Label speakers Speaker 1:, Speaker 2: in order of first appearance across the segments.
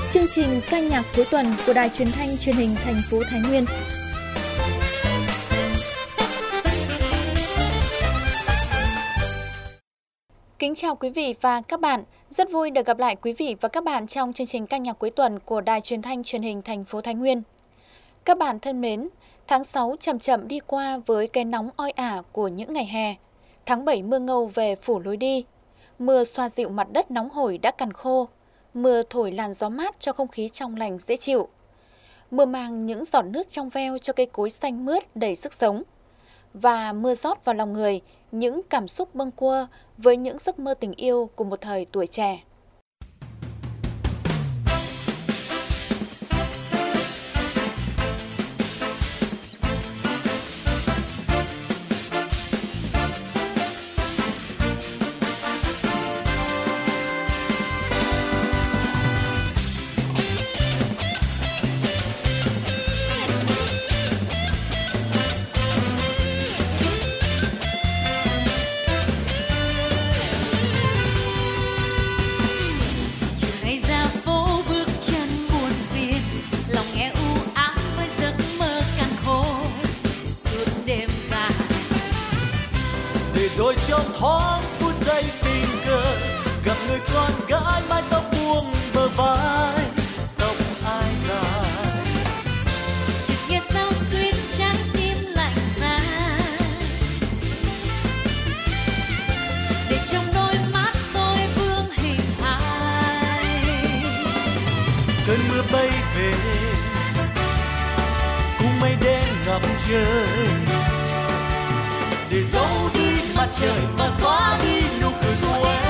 Speaker 1: Chương trình ca nhạc cuối tuần của Đài Truyền thanh Truyền hình thành phố Thái Nguyên. Kính chào quý vị và các bạn. Rất vui được gặp lại quý vị và các bạn trong chương trình ca nhạc cuối tuần của Đài Truyền thanh Truyền hình thành phố Thái Nguyên. Các bạn thân mến, tháng 6 chậm chậm đi qua với cái nóng oi ả của những ngày hè. Tháng 7 mưa ngâu về phủ lối đi. Mưa xoa dịu mặt đất nóng hổi đã cằn khô. Mưa thổi làn gió mát cho không khí trong lành dễ chịu. Mưa mang những giọt nước trong veo cho cây cối xanh mướt đầy sức sống. Và mưa rót vào lòng người những cảm xúc bâng quơ với những giấc mơ tình yêu của một thời tuổi trẻ.
Speaker 2: Rồi trong thoáng phút giây tình cờ gặp người con gái mái tóc buông bờ vai, tóc ai dài
Speaker 3: chợt nghe sao xuyến trái tim lạnh giá, để trong đôi mắt tôi vương hình ai.
Speaker 2: Cơn mưa bay về cùng mây đen ngập trời, để giấu đi mặt trời và xóa đi nụ cười của em.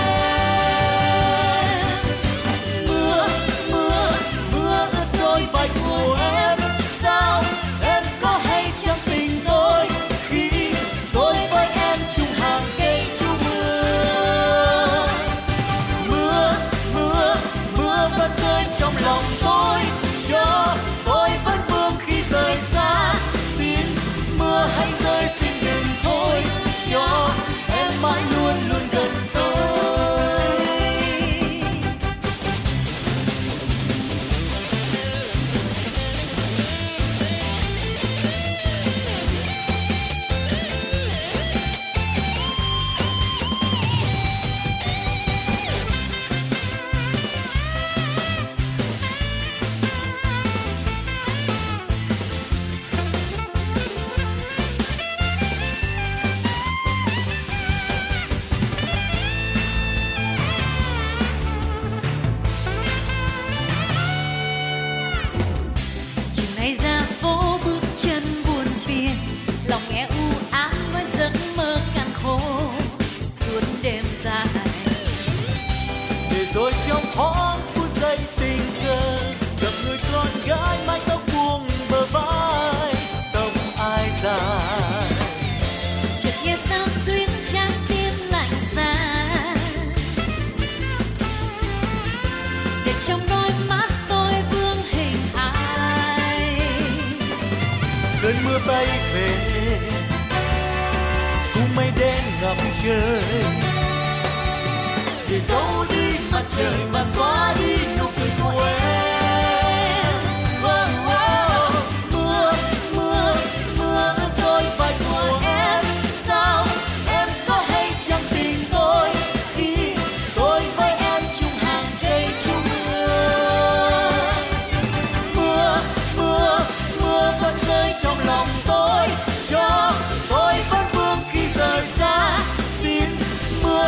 Speaker 2: Mưa, mưa, mưa ướt đôi vai của em. Sao em có hay trong tình tôi khi tôi với em chung hàng cây trú mưa. Mưa, mưa, mưa vẫn rơi trong lòng tôi, cho tôi vẫn vương khi rời xa. Xin mưa hãy rơi, xin đừng thôi, cho em mãi luôn luôn gần tôi. Rồi trong thoáng phút giây tình cờ gặp người con gái mái tóc buông bờ vai, tóc ai dài
Speaker 3: chợt nghe sao xuyến trái tim lạnh giá, để trong đôi mắt tôi vương hình ai.
Speaker 2: Cơn mưa bay về cùng mây đen ngập trời, để giấu đi mặt trời và xóa đi nụ cười của em. Mưa, mưa, mưa ướt đôi vai của em. Sao em có hay trong tình tôi khi tôi với em chung hàng cây trú mưa. Mưa, mưa, mưa vẫn rơi trong lòng tôi, cho tôi vẫn vương khi rời xa. Xin mưa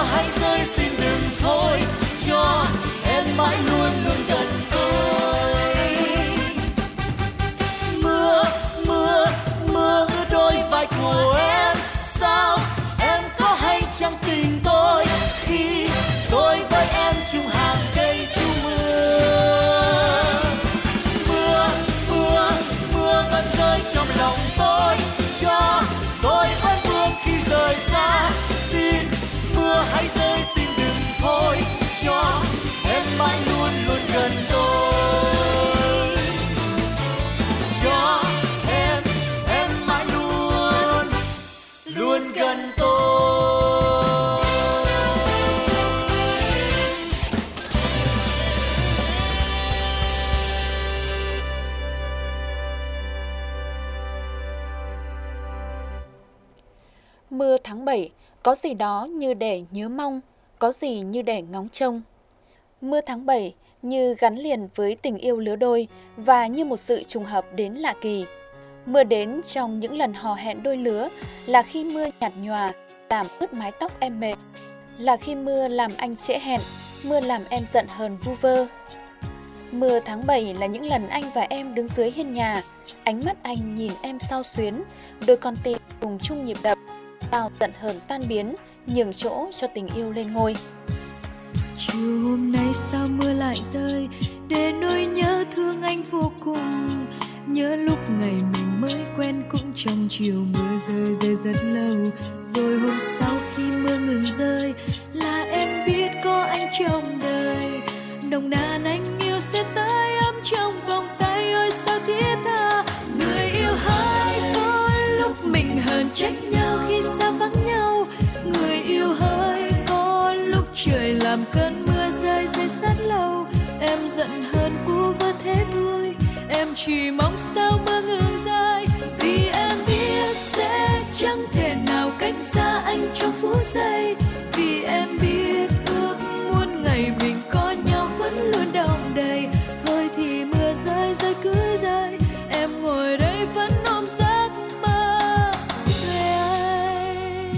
Speaker 1: Mưa tháng 7, có gì đó như để nhớ mong, có gì như để ngóng trông. Mưa tháng 7 như gắn liền với tình yêu lứa đôi và như một sự trùng hợp đến lạ kỳ. Mưa đến trong những lần hò hẹn đôi lứa là khi mưa nhạt nhòa làm ướt mái tóc em mềm, là khi mưa làm anh trễ hẹn, mưa làm em giận hờn vu vơ. Mưa tháng 7 là những lần anh và em đứng dưới hiên nhà, ánh mắt anh nhìn em sao xuyến, đôi con tim cùng chung nhịp đập, bao giận hờn tan biến, nhường chỗ cho tình yêu lên ngôi.
Speaker 3: Chiều hôm nay sao mưa lại rơi, để nỗi nhớ thương anh vô cùng. Nhớ lúc ngày mình mới quen cũng trong chiều mưa rơi rất lâu. Rồi hôm sau khi mưa ngừng rơi là em biết có anh trong đời. Nồng nàn anh yêu sẽ tới ấm trong vòng tay, ôi sao thiết tha. Người yêu hỡi, có lúc mình hờn trách nhau khi xa vắng nhau. Người yêu hỡi, có lúc trời làm cơn mưa rơi rất lâu. Em giận hơn vu vơ thế thôi, em chỉ mong sao mưa ngừng rơi. Vì em biết sẽ chẳng thể nào cách xa anh trong phút giây. Vì em biết ước muốn ngày mình có nhau vẫn luôn đong đầy. Thôi thì mưa rơi rơi cứ rơi, em ngồi đây vẫn ôm giấc mơ về anh.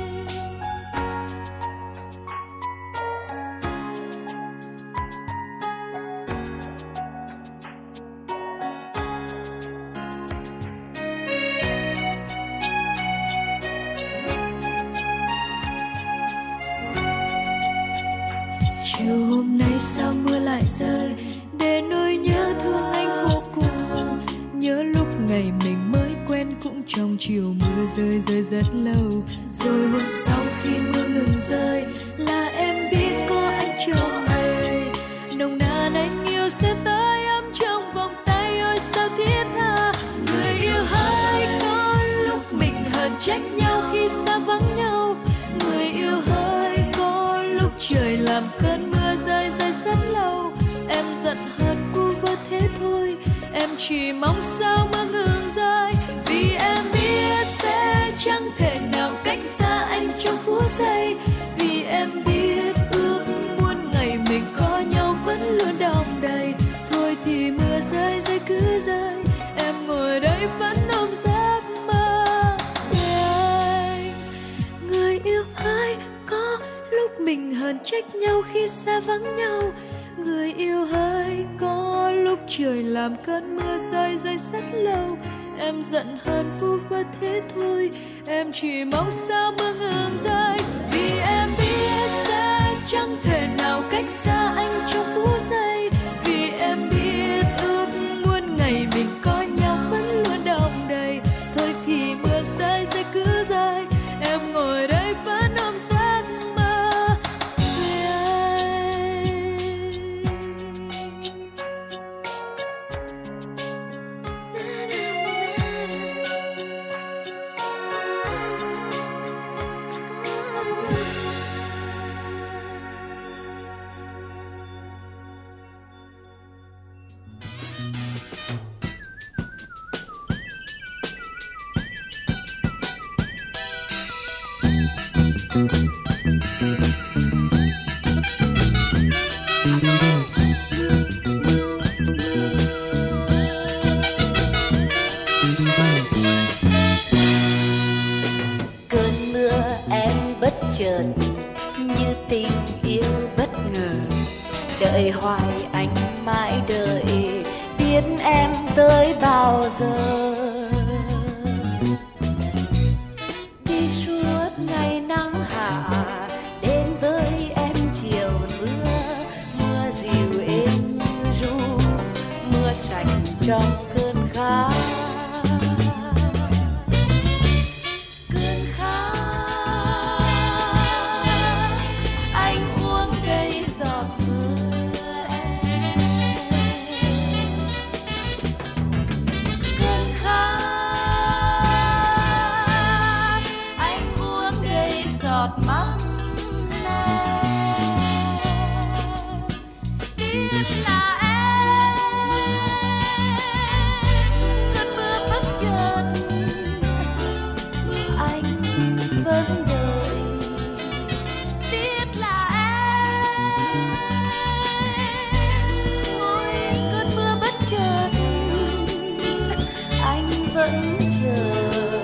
Speaker 3: Chiều hôm nay sao mưa lại rơi, để nỗi nhớ thương anh vô cùng. Nhớ lúc ngày mình mới quen cũng trong chiều mưa rơi rất lâu. Rồi hôm sau khi mưa ngừng rơi là em biết có anh trong đời. Nồng nàn anh yêu sẽ tới ấm trong vòng tay, ôi sao thiết tha. Người yêu hỡi, có lúc mình hờn trách nhau khi xa vắng nhau. Người yêu hỡi, có lúc trời làm cơn mưa rơi rất lâu. Em giận hờn vu vơ thế thôi, em chỉ mong sao mưa ngừng rơi. Vì em biết sẽ chẳng thể nào cách xa anh trong phút giây. Vì em biết ước muốn ngày mình có nhau vẫn luôn đong đầy. Thôi thì mưa rơi rơi cứ rơi, em ngồi đây vẫn ôm giấc mơ về anh. Người yêu ơi, có lúc mình hờn trách nhau khi xa vắng nhau. Người yêu ơi, có lúc trời làm cơn mưa rơi rất lâu. Em giận hơn vu vơ thế thôi, em chỉ mong sao mưa ngừng rơi. Vì em biết sẽ chẳng thể nào cách xa anh trong phút giây. Vì em biết ước muốn ngày mình có nhau vẫn luôn đong đầy. Thôi thì mưa rơi rơi cứ rơi, em ngồi đây vẫn ôm giấc mơ về anh.
Speaker 4: Cơn mưa em bất chợt như tình yêu bất ngờ. Đợi hoài anh mãi đợi, biết em tới bao giờ. Đi suốt ngày nắng hạ, đến với em chiều mưa. Mưa dịu êm như ru, mưa sạch trong cơn khát.
Speaker 3: Mắt biết là em cơn mưa bất chợt, anh vẫn đợi.
Speaker 4: vẫn chờ.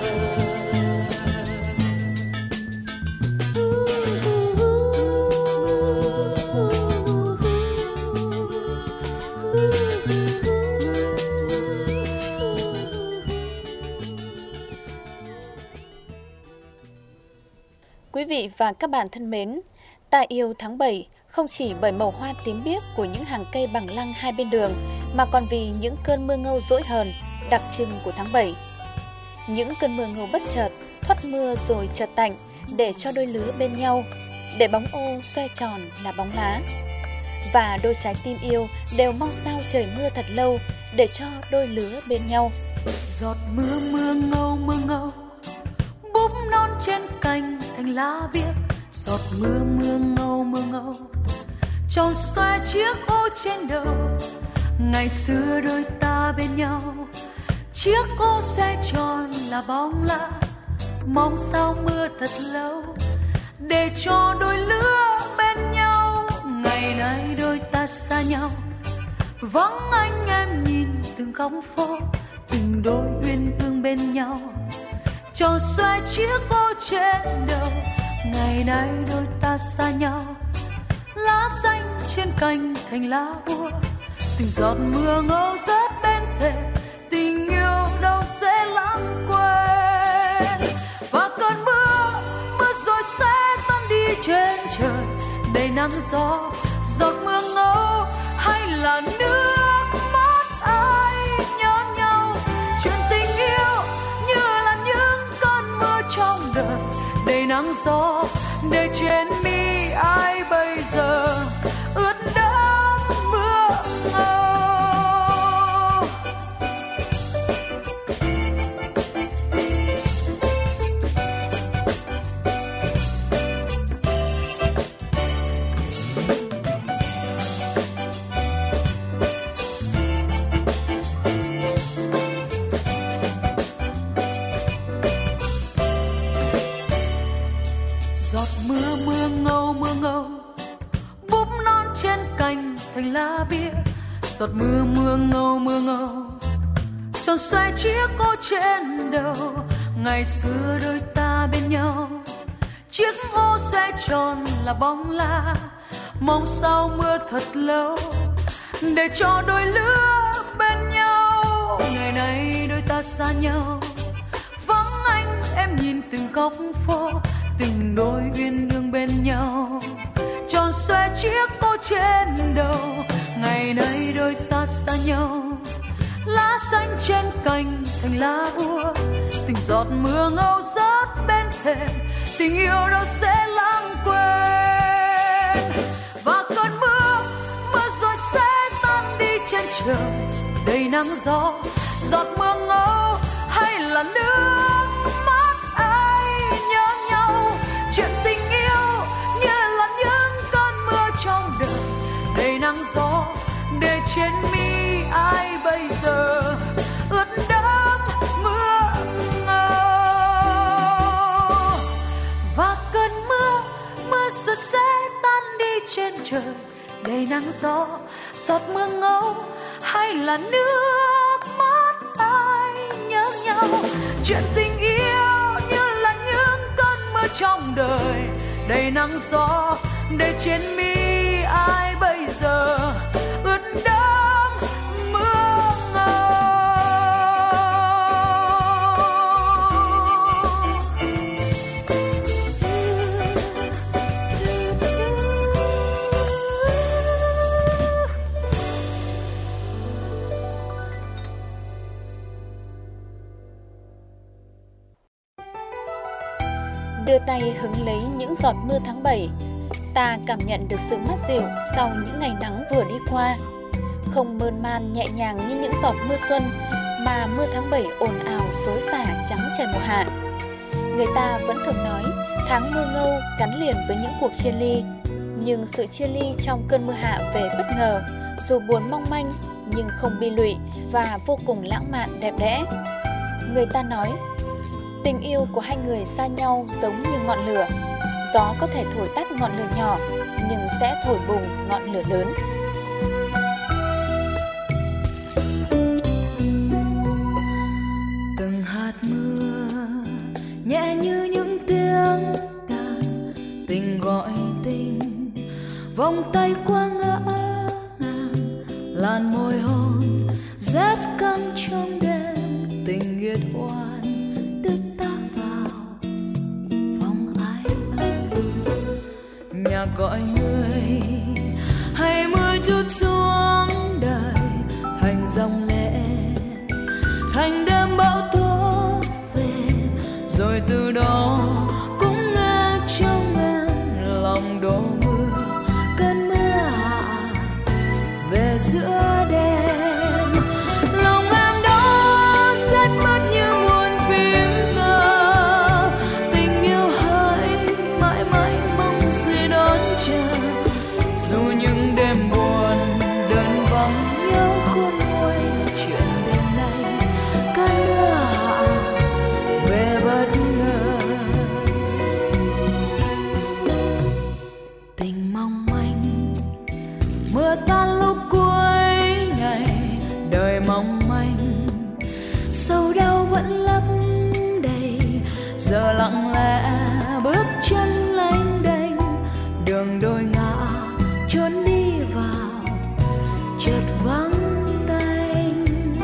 Speaker 1: Quý vị và các bạn thân mến, ta yêu tháng 7 không chỉ bởi màu hoa tím biếc của những hàng cây bằng lăng hai bên đường, mà còn vì những cơn mưa ngâu dỗi hờn, đặc trưng của tháng 7. Những cơn mưa ngâu bất chợt, thoát mưa rồi chợt tạnh, để cho đôi lứa bên nhau, để bóng ô xoay tròn là bóng lá. Và đôi trái tim yêu đều mong sao trời mưa thật lâu, để cho đôi lứa bên nhau.
Speaker 3: Giọt mưa mưa ngâu búp non trên cành thành lá biếc. Giọt mưa mưa ngâu tròn xoe chiếc ô trên đầu. Ngày xưa đôi ta bên nhau, chiếc ô xoe tròn là bóng lá. Mong sao mưa thật lâu, để cho đôi lứa bên nhau. Ngày nay đôi ta xa nhau, vắng anh em nhìn từng góc phố, từng đôi uyên ương bên nhau. Tròn xoe chiếc ô trên đầu. Ngày nay đôi ta xa nhau, lá xanh trên cành thành lá úa. Từng giọt mưa ngâu rớt bên thềm, tình yêu đâu sẽ lãng quên. Và cơn mưa rồi sẽ tan đi trên trời, đầy nắng gió. Giọt mưa ngâu hay là nước mắt ai nhớ nhau. Chuyện tình yêu như là những cơn mưa trong đời, đầy nắng gió, để trên mi ai bây giờ ướt đẫm mưa ngâu. Giọt mưa mưa ngâu búp non trên cành thành lá biếc. Giọt mưa mưa ngâu tròn xoay chiếc ô trên đầu. Ngày xưa đôi ta bên nhau, chiếc ô xoay tròn là bóng lá. Mong sao mưa thật lâu, để cho đôi lứa bên nhau. Ngày nay đôi ta xa nhau, vắng anh em nhìn từng góc phố, từng đôi uyên ương bên nhau. Tròn xoe chiếc ô trên đầu. Ngày nay đôi ta xa nhau, lá xanh trên cành thành lá úa. Từng giọt mưa ngâu rớt bên thềm, tình yêu đâu sẽ lãng quên. Và cơn mưa rồi sẽ tan đi trên trời, đầy nắng gió. Giọt mưa ngâu hay là nước mắt ai nhớ nhau. Chuyện tình yêu như là những cơn mưa trong đời, đầy nắng gió, để trên mi ai bây giờ ướt đẫm mưa ngâu. Và cơn mưa rồi sẽ tan đi trên trời, đầy nắng gió. Giọt mưa ngâu hay là nước mắt ai nhớ nhau. Chuyện tình yêu như là những cơn mưa trong đời, đầy nắng gió, để trên mi ai bây giờ ướt đẫm mưa ngâu.
Speaker 1: Đưa tay hứng lấy những giọt mưa tháng 7, ta cảm nhận được sự mát dịu sau những ngày nắng vừa đi qua. Không mơn man nhẹ nhàng như những giọt mưa xuân, mà mưa tháng 7 ồn ào xối xả trắng trời mùa hạ. Người ta vẫn thường nói tháng mưa ngâu gắn liền với những cuộc chia ly. Nhưng sự chia ly trong cơn mưa hạ về bất ngờ, dù buồn mong manh nhưng không bi lụy và vô cùng lãng mạn đẹp đẽ. Người ta nói tình yêu của hai người xa nhau giống như ngọn lửa. Gió có thể thổi tắt ngọn lửa nhỏ, nhưng sẽ thổi bùng ngọn lửa lớn.
Speaker 3: Từng gọi người, hay mưa chút xuống đời thành dòng lệ, thành đêm bão tố về, rồi từ đó cũng nghe trong em lòng đổ mưa, cơn mưa hạ về giữa đêm. Lòng em đó rất mất như muôn phím tơ, tình yêu hỡi mãi mãi mong gì đón chờ, dù những đêm buồn đơn vắng nhớ khôn nguôi chuyện đêm nay, cơn mưa hạ về bất ngờ. Tình mong manh mưa tan lúc cuối ngày, đời mong manh sầu đau vẫn lấp đầy, giờ lặng lẽ bước chân lênh đênh, đường đôi ngả trốn đi vào chợt vắng tanh.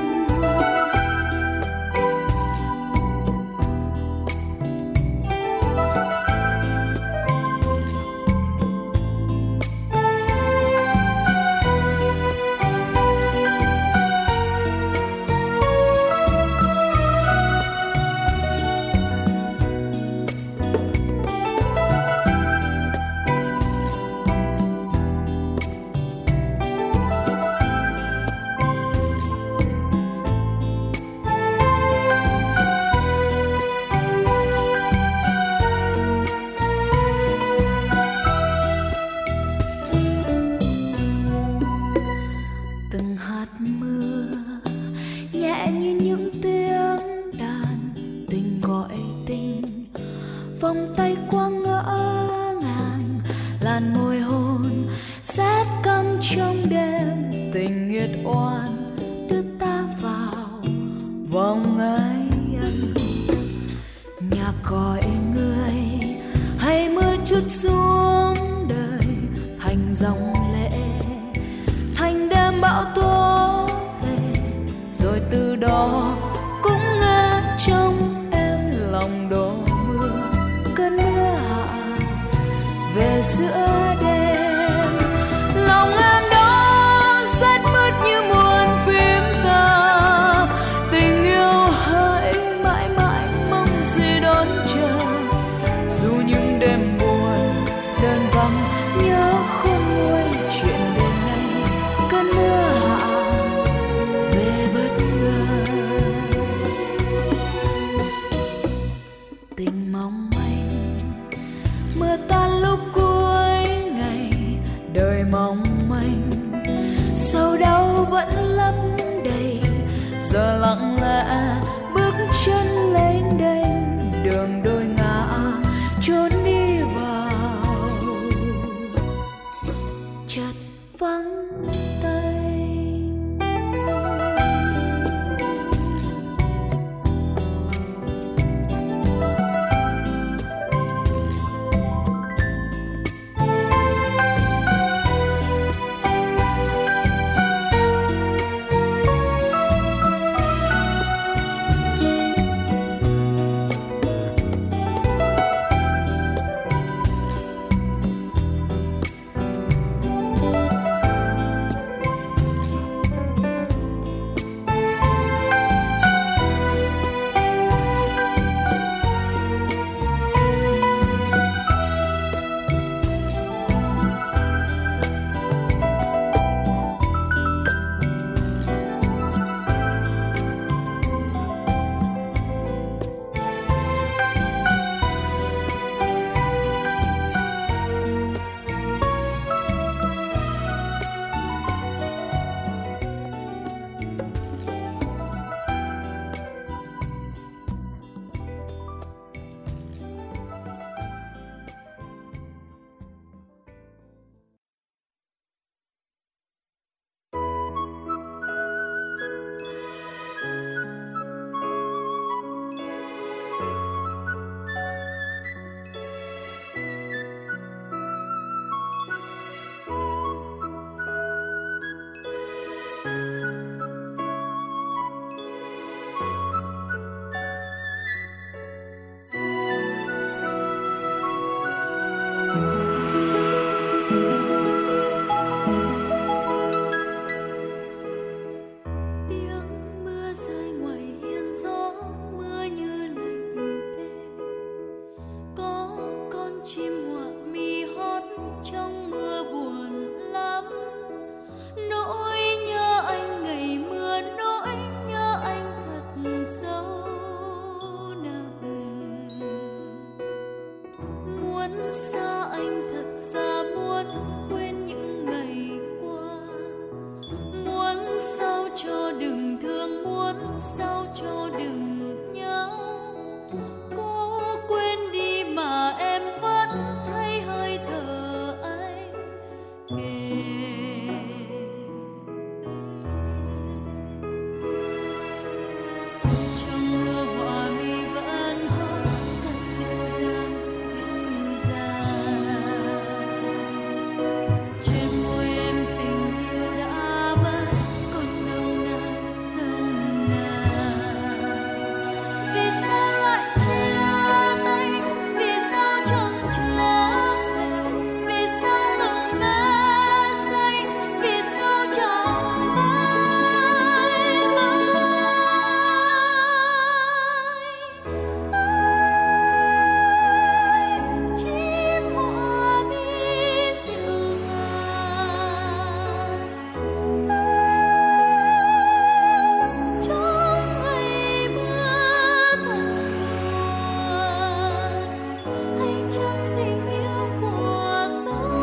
Speaker 3: Từng hạt mưa nhẹ như những tiếng đàn, tình gọi tình, vòng tay qua ngỡ ngàng, làn môi hôn rét căm trong đêm, tình nghiệt oan đưa ta vào vòng ái ân. Nhạc gọi người, hay mưa chút xuống đời thành dòng lệ, thành đêm bão tố về, rồi từ đó cũng nghe trong em lòng đổ mưa, cơn mưa hạ về giữa đêm. Lòng em đó rất mất như muôn phím tơ, tình yêu hỡi mãi mãi mong gì đón chờ, dù những đêm buồn đơn vắng nhớ khôn nguôi chuyện đêm nay, cơn mưa hạ về bất ngờ. Tình mong manh mưa tan lúc cuối sao cho đừng nhớ. Cố quên đi mà em vẫn thấy hơi thở anh kề. Trong mưa họa mi vẫn hót thật dịu dàng, dịu dàng. Trên môi em tình yêu đã mất, còn nồng nàn, nồng nàn. Vì sao lại chia tay? Vì sao chẳng trở về? Vì sao ngừng mê say? Vì sao chẳng mãi mãi? Chim hoa mi dịu dàng trong ngày mưa thật buồn, hay chăng tình yêu của tôi?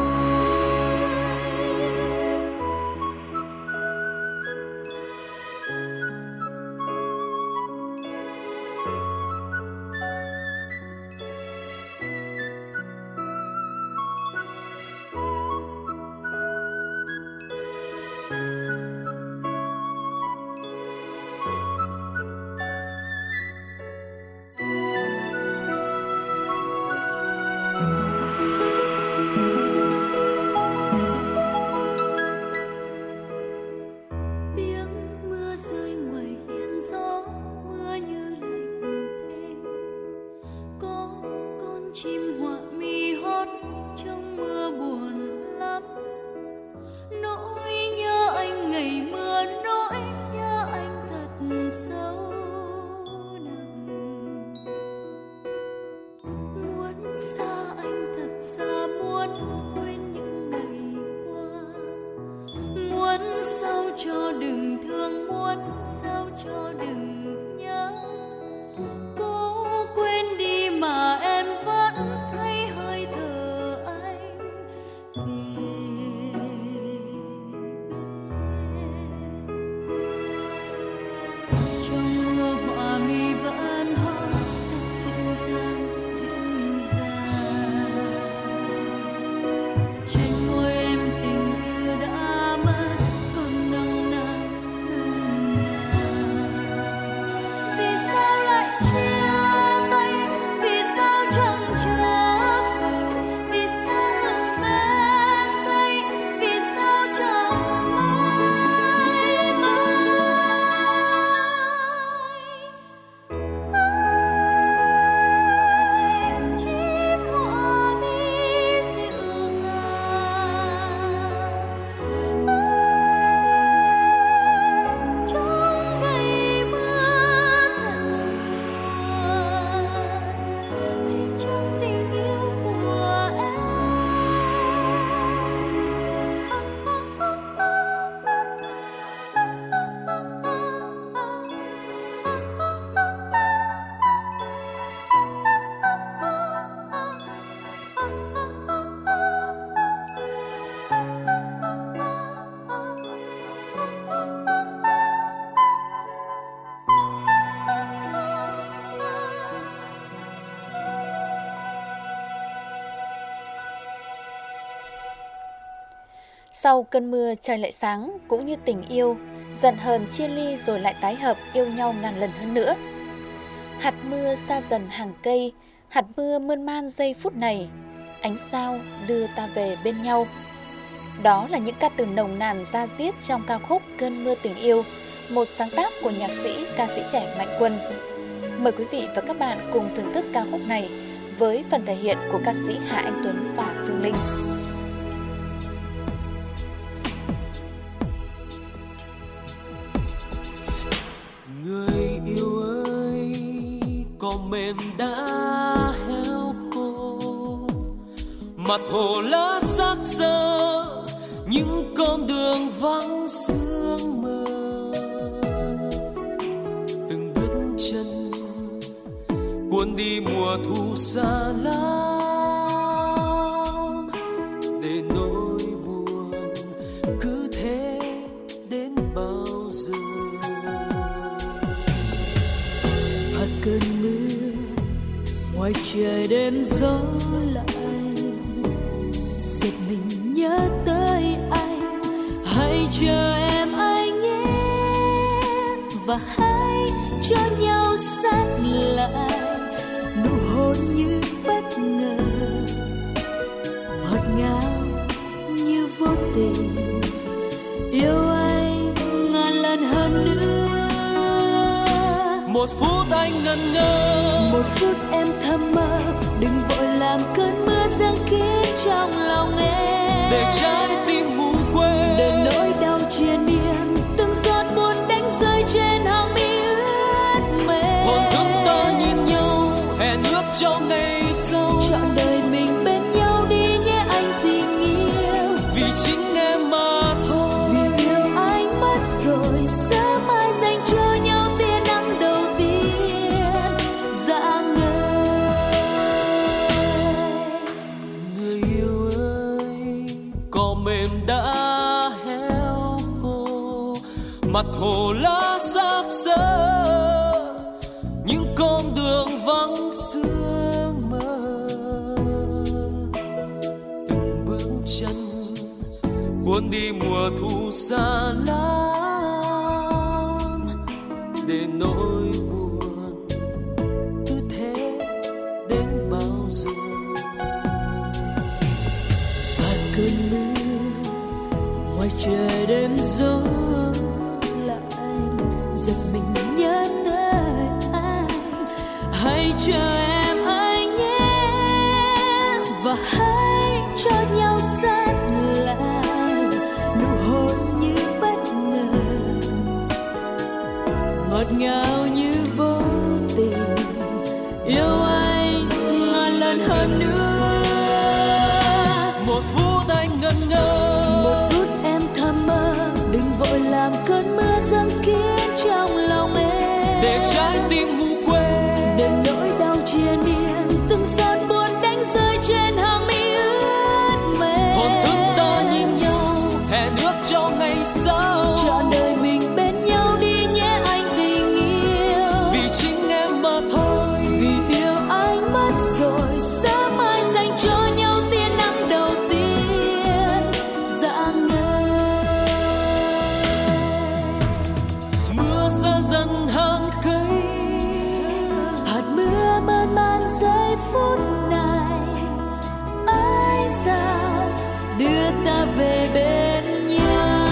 Speaker 3: Tiếng mưa rơi ngoài hiên gió, mưa như lạnh thêm. Có con chim họa mi hót trong mưa buồn lắm. Nỗi nhớ anh ngày mưa, nỗi nhớ anh thật sâu nặng. Muốn xa anh thật xa, muốn quên những ngày qua. Muốn sao cho đừng thương, muốn sao cho đừng nhớ. Cố quên đi mà em vẫn thấy hơi thở anh kề bên. Trong mưa họa mi vẫn hót thật dịu dàng, dịu dàng. Trên môi em tình yêu đã mất, còn nồng nàn, nồng nàn. Vì sao lại chia tay? Vì sao chẳng trở về? Vì sao ngừng mê say? Vì sao chẳng mãi mãi? Chim hoa mi dịu dàng trong ngày mưa thật buồn, hay trong tình yêu của em?
Speaker 1: Sau cơn mưa trời lại sáng, cũng như tình yêu, giận hờn chia ly rồi lại tái hợp, yêu nhau ngàn lần hơn nữa. Hạt mưa xa dần hàng cây, hạt mưa mơn man giây phút này, ánh sao đưa ta về bên nhau. Đó là những ca từ nồng nàn da diết trong ca khúc Cơn mưa tình yêu, một sáng tác của nhạc sĩ, ca sĩ trẻ Mạnh Quân. Mời quý vị và các bạn cùng thưởng thức ca khúc này với phần thể hiện của ca sĩ Hà Anh Tuấn và Phương Linh.
Speaker 2: Người yêu ơi, cỏ mềm đã héo khô, mặt hồ lá xác xơ, những con đường vắng sương mờ. Từng bước chân cuốn đi mùa thu xa lắm, để nỗi buồn cứ thế đến bao giờ.
Speaker 3: cơn mưa ngoài trời đêm gió lạnh, giật mình nhớ tới anh. Hãy chờ em anh nhé, và hãy cho nhau sát lại, nụ hôn như bất ngờ, ngọt ngào như vô tình, yêu anh ngàn lần hơn nữa.
Speaker 2: Một phút anh ngẩn ngơ,
Speaker 3: một phút em thầm mơ, đừng vội làm cơn mưa giăng kín trong lòng em,
Speaker 2: để trái tim ngủ quên,
Speaker 3: để nỗi đau triền miên, từng giọt buồn đánh rơi trên hàng mi ướt mềm.
Speaker 2: hồn thức ta nhìn nhau, hẹn ước cho ngày sau,
Speaker 3: trọn đời mình bên nhau đi nhé anh tình yêu,
Speaker 2: vì chính em mà thôi.
Speaker 3: vì yêu anh mất rồi, sớm mai dành cho nhau tia nắng đầu tiên rạng ngời.
Speaker 2: Người yêu ơi, cỏ mềm đã héo khô, mặt hồ lá xác xơ, những con đường vắng sương mơ, từng bước chân cuốn đi mùa thu xa lắm, để nỗi buồn cứ thế đến bao giờ.
Speaker 3: Và cơn mưa ngoài trời đêm gió lạnh, giật mình nhớ tới anh. Hãy chờ em anh nhé, và hãy cho nhau sát lại, nụ hôn như bất ngờ, ngọt ngào như vô tình, yêu anh ngàn lần hơn nữa.
Speaker 2: Một phút anh ngẩn ngơ,
Speaker 3: Một phút em thầm mơ, đừng vội làm cơn mưa giăng kín trong lòng em,
Speaker 2: để trái tim ngủ quên,
Speaker 3: để nỗi đau triền miên, từng giọt buồn đánh rơi trên hàng mi ướt mềm.
Speaker 2: hồn thức ta nhìn nhau, hẹn ước cho ngày sau,
Speaker 3: trọn đời mình bên nhau đi nhé anh tình yêu,
Speaker 2: vì chính em mà thôi.
Speaker 3: vì yêu anh mất rồi, sớm mai dành cho nhau tia nắng đầu tiên rạng ngời.
Speaker 2: Mưa xa dần hàng cây,
Speaker 3: Hạt mưa mơn man giây phút này, ai sao đưa ta về bên nhau.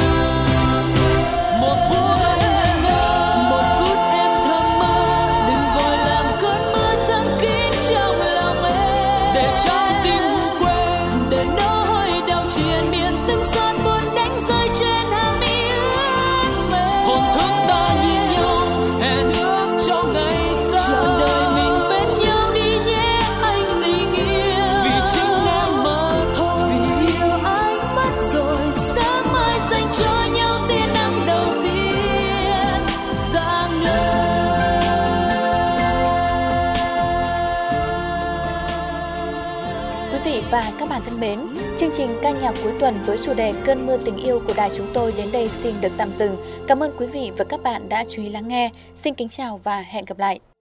Speaker 2: một phút anh ngẩn ngơ,
Speaker 3: Một phút em thầm mơ, đừng vội làm cơn mưa giăng kín trong lòng em,
Speaker 2: để trái tim ngủ quên,
Speaker 3: để nỗi đau triền miên, từng giọt buồn đánh rơi trên hàng mi ướt mềm.
Speaker 2: hồn thức ta nhìn nhau, hẹn ước cho ngày sau,
Speaker 3: Trọn đời mình bên nhau đi nhé anh tình yêu,
Speaker 2: vì chính em mà thôi.
Speaker 3: vì yêu anh mất rồi, sớm mai dành cho nhau tia nắng đầu tiên rạng ngời.
Speaker 1: Quý vị và các bạn thân mến, chương trình ca nhạc cuối tuần với chủ đề Cơn mưa tình yêu của đài chúng tôi đến đây xin được tạm dừng. Cảm ơn quý vị và các bạn đã chú ý lắng nghe. Xin kính chào và hẹn gặp lại.